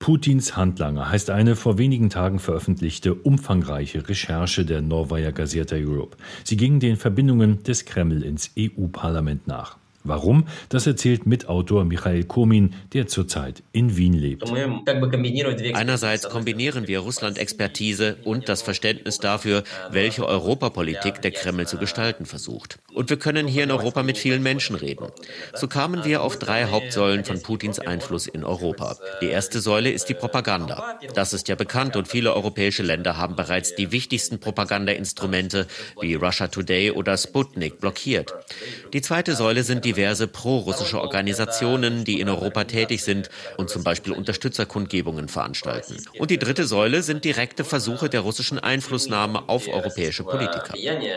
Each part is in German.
Putins Handlanger heißt eine vor wenigen Tagen veröffentlichte umfangreiche Recherche der Novaya Gazeta Europe. Sie ging den Verbindungen des Kreml ins EU-Parlament nach. Warum? Das erzählt Mitautor Michail Komin, der zurzeit in Wien lebt. Einerseits kombinieren wir Russland-Expertise und das Verständnis dafür, welche Europapolitik der Kreml zu gestalten versucht. Und wir können hier in Europa mit vielen Menschen reden. So kamen wir auf 3 Hauptsäulen von Putins Einfluss in Europa. Die erste Säule ist die Propaganda. Das ist ja bekannt und viele europäische Länder haben bereits die wichtigsten Propagandainstrumente wie Russia Today oder Sputnik blockiert. Die zweite Säule sind diverse pro-russische Organisationen, die in Europa tätig sind und zum Beispiel Unterstützerkundgebungen veranstalten. Und die dritte Säule sind direkte Versuche der russischen Einflussnahme auf europäische Politiker.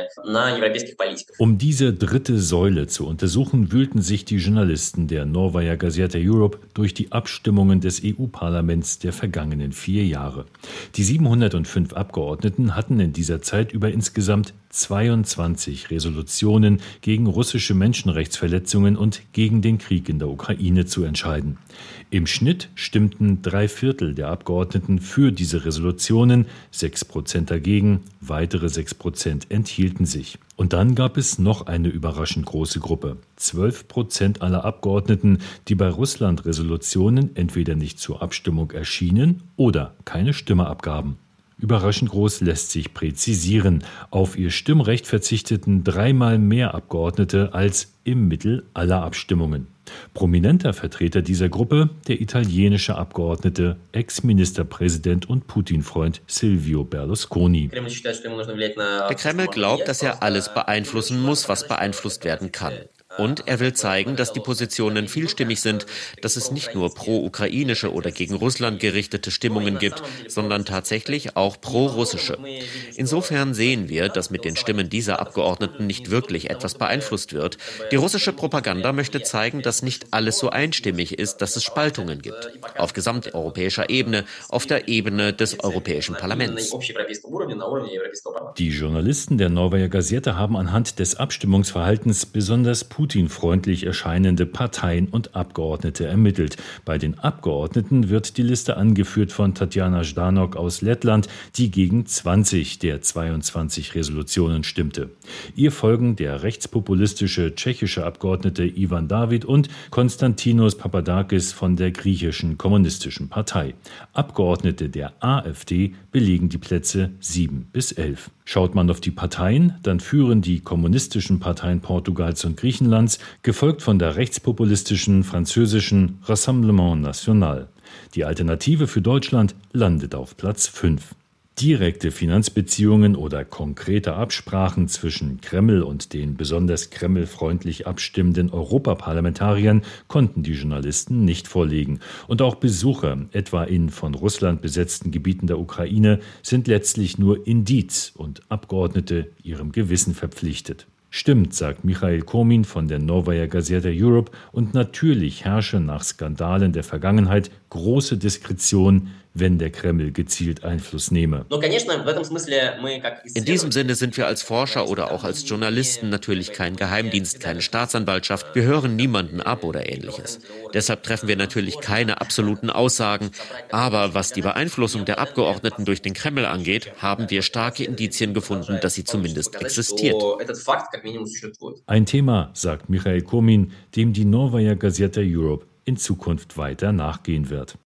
Um diese dritte Säule zu untersuchen, wühlten sich die Journalisten der Novaya Gazeta Europe durch die Abstimmungen des EU-Parlaments der vergangenen 4 Jahre. Die 705 Abgeordneten hatten in dieser Zeit über insgesamt 22 Resolutionen gegen russische Menschenrechtsverletzungen und gegen den Krieg in der Ukraine zu entscheiden. Im Schnitt stimmten 3/4 der Abgeordneten für diese Resolutionen, 6% dagegen, weitere 6% enthielten sich. Und dann gab es noch eine überraschend große Gruppe. 12% aller Abgeordneten, die bei Russland-Resolutionen entweder nicht zur Abstimmung erschienen oder keine Stimme abgaben. Überraschend groß lässt sich präzisieren. Auf ihr Stimmrecht verzichteten 3-mal mehr Abgeordnete als im Mittel aller Abstimmungen. Prominenter Vertreter dieser Gruppe, der italienische Abgeordnete, Ex-Ministerpräsident und Putin-Freund Silvio Berlusconi. Der Kreml glaubt, dass er alles beeinflussen muss, was beeinflusst werden kann. Und er will zeigen, dass die Positionen vielstimmig sind, dass es nicht nur pro-ukrainische oder gegen Russland gerichtete Stimmungen gibt, sondern tatsächlich auch pro-russische. Insofern sehen wir, dass mit den Stimmen dieser Abgeordneten nicht wirklich etwas beeinflusst wird. Die russische Propaganda möchte zeigen, dass nicht alles so einstimmig ist, dass es Spaltungen gibt. Auf gesamteuropäischer Ebene, auf der Ebene des Europäischen Parlaments. Die Journalisten der Novaya Gazeta haben anhand des Abstimmungsverhaltens besonders putinfreundlich erscheinende Parteien und Abgeordnete ermittelt. Bei den Abgeordneten wird die Liste angeführt von Tatjana Ždanok aus Lettland, die gegen 20 der 22 Resolutionen stimmte. Ihr folgen der rechtspopulistische tschechische Abgeordnete Ivan David und Konstantinos Papadakis von der griechischen kommunistischen Partei. Abgeordnete der AfD belegen die Plätze 7 bis 11. Schaut man auf die Parteien, dann führen die kommunistischen Parteien Portugals und Griechenlands, gefolgt von der rechtspopulistischen französischen Rassemblement National. Die Alternative für Deutschland landet auf Platz 5. Direkte Finanzbeziehungen oder konkrete Absprachen zwischen Kreml und den besonders kremlfreundlich abstimmenden Europaparlamentariern konnten die Journalisten nicht vorlegen. Und auch Besucher, etwa in von Russland besetzten Gebieten der Ukraine, sind letztlich nur Indiz und Abgeordnete ihrem Gewissen verpflichtet. Stimmt, sagt Michail Komin von der Novaya Gazeta Europe, und natürlich herrsche nach Skandalen der Vergangenheit große Diskretion, wenn der Kreml gezielt Einfluss nehme. In diesem Sinne sind wir als Forscher oder auch als Journalisten natürlich kein Geheimdienst, keine Staatsanwaltschaft. Wir hören niemanden ab oder Ähnliches. Deshalb treffen wir natürlich keine absoluten Aussagen. Aber was die Beeinflussung der Abgeordneten durch den Kreml angeht, haben wir starke Indizien gefunden, dass sie zumindest existiert. Ein Thema, sagt Michail Komin, dem die Novaya Gazeta Europe in Zukunft weiter nachgehen wird.